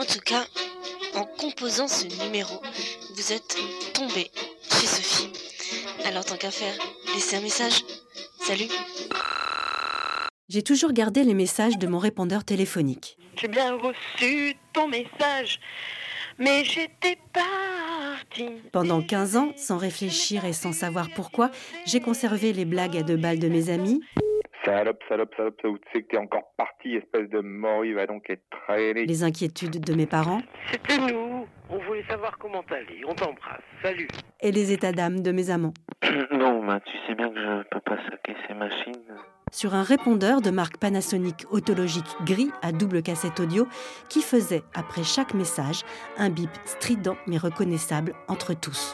tout cas, en composant ce numéro, vous êtes tombé chez Sophie. Alors tant qu'à faire, laissez un message. Salut. J'ai toujours gardé les messages de mon répondeur téléphonique. J'ai bien reçu ton message, mais j'étais partie. Pendant 15 ans, sans réfléchir et sans savoir pourquoi, j'ai conservé les blagues à 2 balles de mes amis. Salope, où tu sais que t'es encore parti, espèce de mori, va donc être traîné. Les inquiétudes de mes parents. C'était nous. On voulait savoir comment t'allais. On t'embrasse. Salut. Et les états d'âme de mes amants. Non, tu sais bien que je peux pas saquer ces machines. Sur un répondeur de marque Panasonic autologique gris à double cassette audio qui faisait, après chaque message, un bip strident mais reconnaissable entre tous.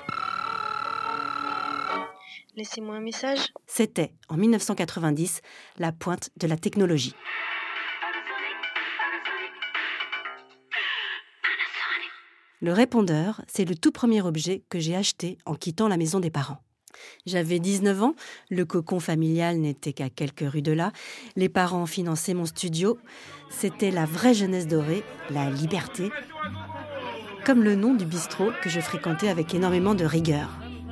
Laissez-moi un message. C'était, en 1990, la pointe de la technologie. Le répondeur, c'est le tout premier objet que j'ai acheté en quittant la maison des parents. J'avais 19 ans, le cocon familial n'était qu'à quelques rues de là, les parents finançaient mon studio, c'était la vraie jeunesse dorée, la liberté, comme le nom du bistrot que je fréquentais avec énormément de rigueur.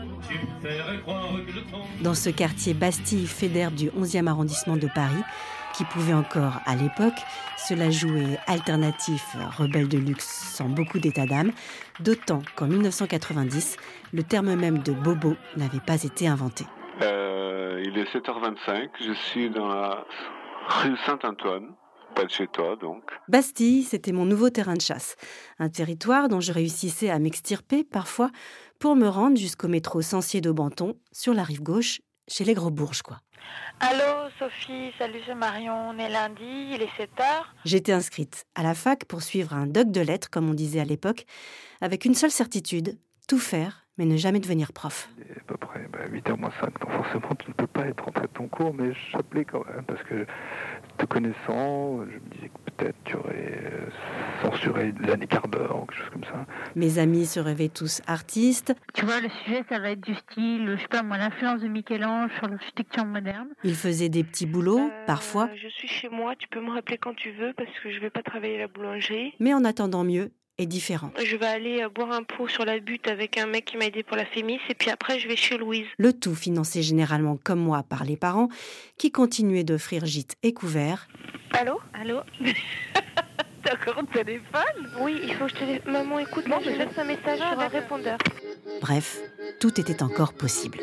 Dans ce quartier Bastille-Fédère du 11e arrondissement de Paris, qui pouvait encore, à l'époque, se la jouer alternatif, rebelle de luxe sans beaucoup d'état d'âme, d'autant qu'en 1990, le terme même de bobo n'avait pas été inventé. Il est 7h25, je suis dans la rue Saint-Antoine, pas de chez toi donc. Bastille, c'était mon nouveau terrain de chasse, un territoire dont je réussissais à m'extirper parfois pour me rendre jusqu'au métro Censier-d'Aubenton, sur la rive gauche, chez les Gros Bourges, quoi. Allô, Sophie, salut, c'est Marion, on est lundi, il est 7h. J'étais inscrite à la fac pour suivre un doc de lettres, comme on disait à l'époque, avec une seule certitude, tout faire, mais ne jamais devenir prof. À peu près 8h moins 5, donc forcément tu ne peux pas être rentré de ton cours, mais j'appelais quand même, parce que te connaissant, je me disais que peut-être tu aurais censuré l'année quart d'heure, ou quelque chose comme ça. Mes amis se rêvaient tous artistes. Tu vois, le sujet, ça va être du style, je sais pas moi, l'influence de Michel-Ange sur l'architecture moderne. Ils faisaient des petits boulots, parfois. Je suis chez moi, tu peux me rappeler quand tu veux, parce que je vais pas travailler à la boulangerie. Mais en attendant mieux et différent. Je vais aller boire un pot sur la butte avec un mec qui m'a aidé pour la Fémis, et puis après je vais chez Louise. Le tout financé généralement comme moi par les parents, qui continuaient d'offrir gîtes et couverts. Allô ? T'as encore un téléphone ? Oui, il faut que je te... Maman, écoute, moi je laisse un message sur un répondeur. Bref, tout était encore possible.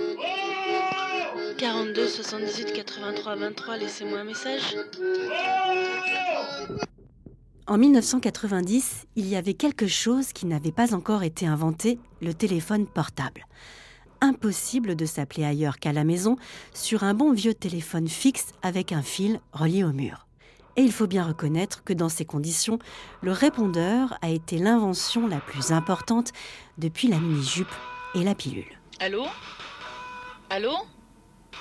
42 78 83 23, laissez-moi un message. En 1990, il y avait quelque chose qui n'avait pas encore été inventé, le téléphone portable. Impossible de s'appeler ailleurs qu'à la maison sur un bon vieux téléphone fixe avec un fil relié au mur. Et il faut bien reconnaître que dans ces conditions, le répondeur a été l'invention la plus importante depuis la mini-jupe et la pilule. Allô ? Allô ? Allô ?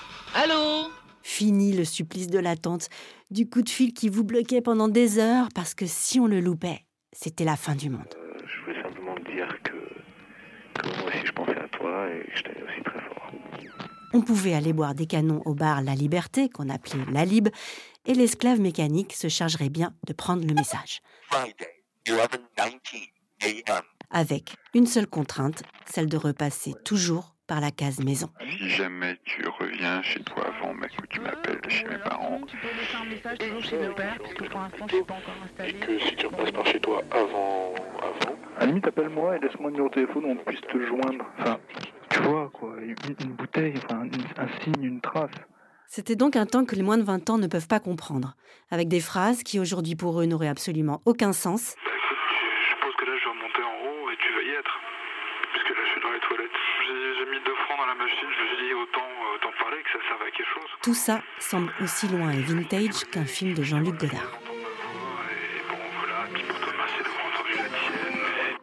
Fini le supplice de l'attente, du coup de fil qui vous bloquait pendant des heures parce que si on le loupait, c'était la fin du monde. Je voulais simplement te dire que moi aussi je pensais à toi et que je t'aimais aussi très fort. On pouvait aller boire des canons au bar La Liberté, qu'on appelait La Lib, et l'esclave mécanique se chargerait bien de prendre le message. Friday, 11:19 a.m. Avec une seule contrainte, celle de repasser toujours par la case maison. Si jamais tu reviens chez toi avant, que tu m'appelles chez mes parents. Tu peux laisser un message toujours chez nos pères, parce que pour l'instant, je suis pas encore installée. Et que si tu repasses par chez toi avant, à la limite appelle-moi et laisse-moi un numéro de téléphone où on puisse te joindre. Enfin, tu vois quoi, une bouteille, enfin un signe, une trace. C'était donc un temps que les moins de 20 ans ne peuvent pas comprendre, avec des phrases qui aujourd'hui pour eux n'auraient absolument aucun sens. Je suppose que là je dois monter en haut et tu vas y être. Puisque là je suis dans les toilettes. J'ai mis 2 francs dans la machine, je me suis dit autant parler que ça serve à quelque chose. Tout ça semble aussi loin et vintage qu'un film de Jean-Luc Godard. Et bon voilà, puis pour te remercier d'avoir entendu la tienne.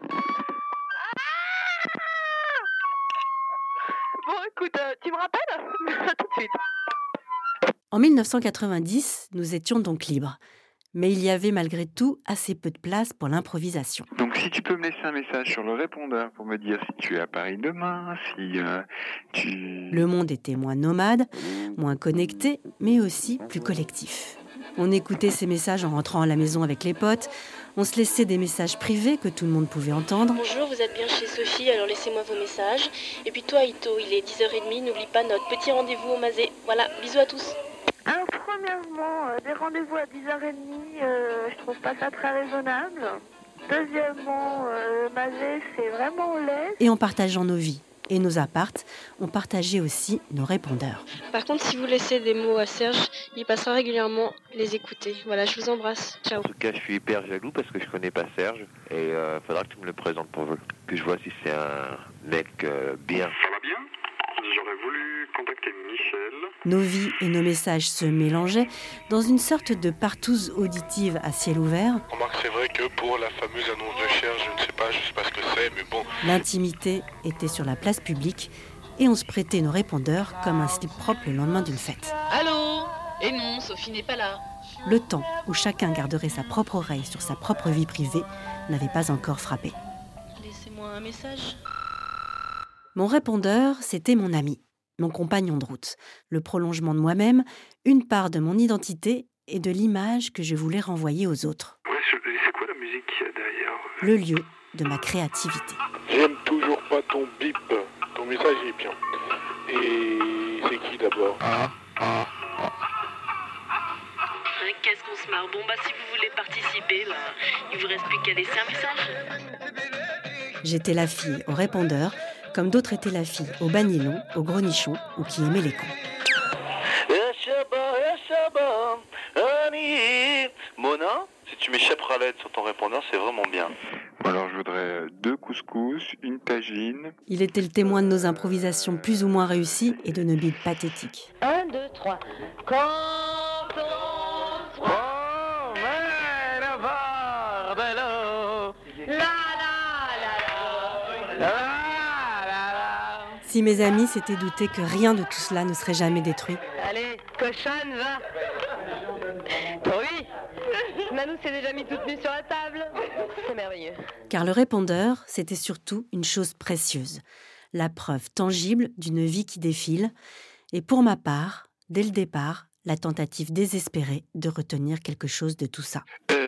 Bon, écoute, tu me rappelles ? À tout de suite. En 1990, nous étions donc libres. Mais il y avait malgré tout assez peu de place pour l'improvisation. Donc si tu peux me laisser un message sur le répondeur pour me dire si tu es à Paris demain, si tu... Le monde était moins nomade, moins connecté, mais aussi plus collectif. On écoutait ces messages en rentrant à la maison avec les potes. On se laissait des messages privés que tout le monde pouvait entendre. Bonjour, vous êtes bien chez Sophie, alors laissez-moi vos messages. Et puis toi, Ito, il est 10h30, n'oublie pas notre petit rendez-vous au Mazé. Voilà, bisous à tous. Alors, premièrement, des rendez-vous à 10h30, je trouve pas ça très raisonnable. Deuxièmement, Mazé, c'est vraiment laid. Et en partageant nos vies et nos appartes, on partageait aussi nos répondeurs. Par contre, si vous laissez des mots à Serge, il passera régulièrement les écouter. Voilà, je vous embrasse. Ciao. En tout cas, je suis hyper jaloux parce que je connais pas Serge et faudra que tu me le présentes pour que je vois si c'est un mec bien. Ça va bien? J'aurais voulu contacter Michel. Nos vies et nos messages se mélangeaient dans une sorte de partouze auditive à ciel ouvert. Remarque, c'est vrai que pour la fameuse annonce de Cher, je ne sais pas ce que c'est, mais bon. L'intimité était sur la place publique et on se prêtait nos répondeurs comme un slip propre le lendemain d'une fête. Allô? Et non, Sophie n'est pas là. Le temps où chacun garderait sa propre oreille sur sa propre vie privée n'avait pas encore frappé. Laissez-moi un message. Mon répondeur, c'était mon ami, mon compagnon de route, le prolongement de moi-même, une part de mon identité et de l'image que je voulais renvoyer aux autres. Ouais, c'est quoi la musique qu'il y a derrière? Le lieu de ma créativité. J'aime toujours pas ton bip. Ton message est bien. Et c'est qui d'abord? Qu'est-ce qu'on se marre? Bon, si vous voulez participer, il vous reste plus qu'à laisser un message. J'étais la fille au répondeur, comme d'autres étaient la fille au banilon, au gros nichon ou qui aimait les cons. Mona, si tu m'échappes Raled sur ton répondeur, c'est vraiment bien. Alors je voudrais 2 couscous, une tagine. Il était le témoin de nos improvisations plus ou moins réussies et de nos bides pathétiques. 1, 2, 3. Quand on se promène à bord de l'eau. Si mes amis s'étaient doutés que rien de tout cela ne serait jamais détruit. Allez, cochonne, va. Oui. Nanou s'est déjà mis toute nue sur la table. C'est merveilleux. Car le répondeur, c'était surtout une chose précieuse. La preuve tangible d'une vie qui défile. Et pour ma part, dès le départ, la tentative désespérée de retenir quelque chose de tout ça.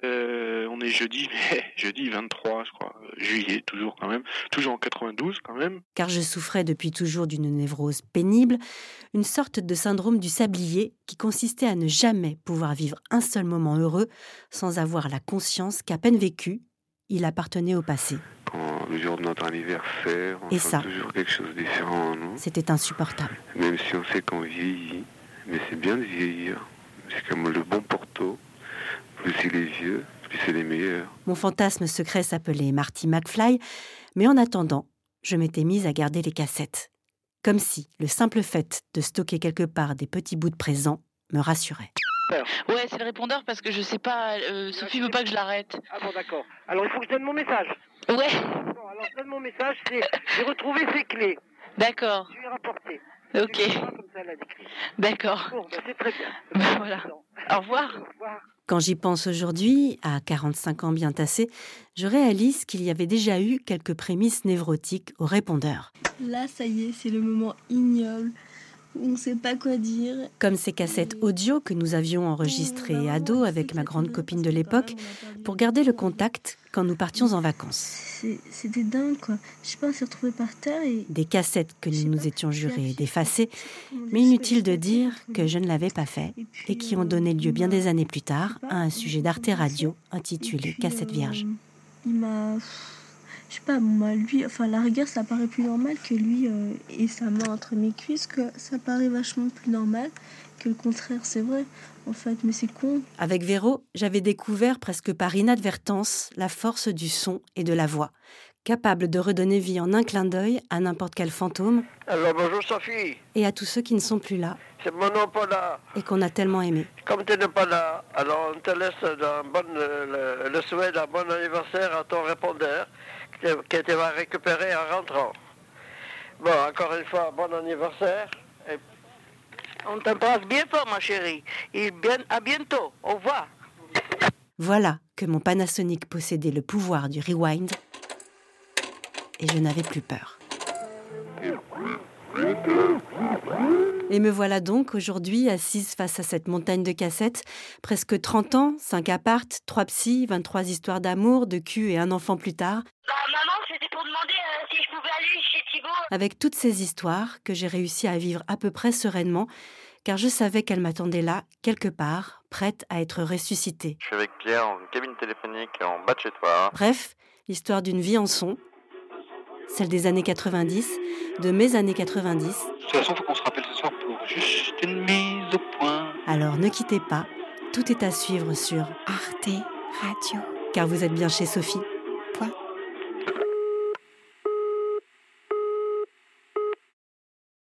On est jeudi 23, je crois, juillet, toujours en 92 quand même. Car je souffrais depuis toujours d'une névrose pénible, une sorte de syndrome du sablier qui consistait à ne jamais pouvoir vivre un seul moment heureux sans avoir la conscience qu'à peine vécu, il appartenait au passé. Quand le jour de notre anniversaire, on sent toujours quelque chose de différent, non? C'était insupportable. Même si on sait qu'on vieillit, mais c'est bien de vieillir. C'est comme le bon porto, plus il est vieux, plus c'est les meilleurs. Mon fantasme secret s'appelait Marty McFly, mais en attendant, je m'étais mise à garder les cassettes. Comme si le simple fait de stocker quelque part des petits bouts de présent me rassurait. Ouais, c'est le répondeur parce que je sais pas, Sophie veut pas que je l'arrête. Ah bon, d'accord. Alors il faut que je donne mon message. Ouais. Bon, alors je donne mon message, c'est j'ai retrouvé ses clés. D'accord. Je lui ai rapporté. Ok. Comme ça, elle a décrit. D'accord. Bon, c'est très bien. Voilà. Au revoir. Au revoir. Quand j'y pense aujourd'hui, à 45 ans bien tassés, je réalise qu'il y avait déjà eu quelques prémices névrotiques au répondeur. Là, ça y est, c'est le moment ignoble où on ne sait pas quoi dire. Comme ces cassettes audio que nous avions enregistrées ados avec ma grande copine de l'époque pour garder le contact quand nous partions en vacances. C'était dingue, quoi. Je sais pas, on s'est retrouvés par terre et... Des cassettes que nous nous étions jurés d'effacer, mais inutile de dire que je ne l'avais pas fait et qui ont donné lieu bien des années plus tard à un sujet d'Arte Radio intitulé « Cassette vierge ». Il m'a... Je sais pas, moi, lui, enfin, la rigueur, ça paraît plus normal que lui ait sa main entre mes cuisses, que ça paraît vachement plus normal que le contraire, c'est vrai, en fait, mais c'est con. Avec Véro, j'avais découvert presque par inadvertance la force du son et de la voix, capable de redonner vie en un clin d'œil à n'importe quel fantôme. Alors bonjour Sophie. Et à tous ceux qui ne sont plus là. C'est Manon pas là. Et qu'on a tellement aimé. Comme tu n'es pas là, alors on te laisse le souhait d'un bon anniversaire à ton répondeur que tu vas récupérer en rentrant. Bon, encore une fois, bon anniversaire. Et... On t'embrasse bien fort, ma chérie. Et à bientôt. Au revoir. Voilà que mon Panasonic possédait le pouvoir du rewind. Et je n'avais plus peur. Et me voilà donc aujourd'hui assise face à cette montagne de cassettes. Presque 30 ans, 5 appartes, 3 psys, 23 histoires d'amour, de cul et un enfant plus tard. Maman, c'était pour demander si je pouvais aller chez Thibaut. Avec toutes ces histoires que j'ai réussi à vivre à peu près sereinement, car je savais qu'elle m'attendait là, quelque part, prête à être ressuscitée. Je suis avec Pierre en cabine téléphonique en bas de chez toi. Bref, l'histoire d'une vie en son, celle des années 90, de mes années 90. De toute façon, il faut qu'on se rappelle ce soir pour juste une mise au point. Alors ne quittez pas, tout est à suivre sur Arte Radio. Car vous êtes bien chez Sophie. Point.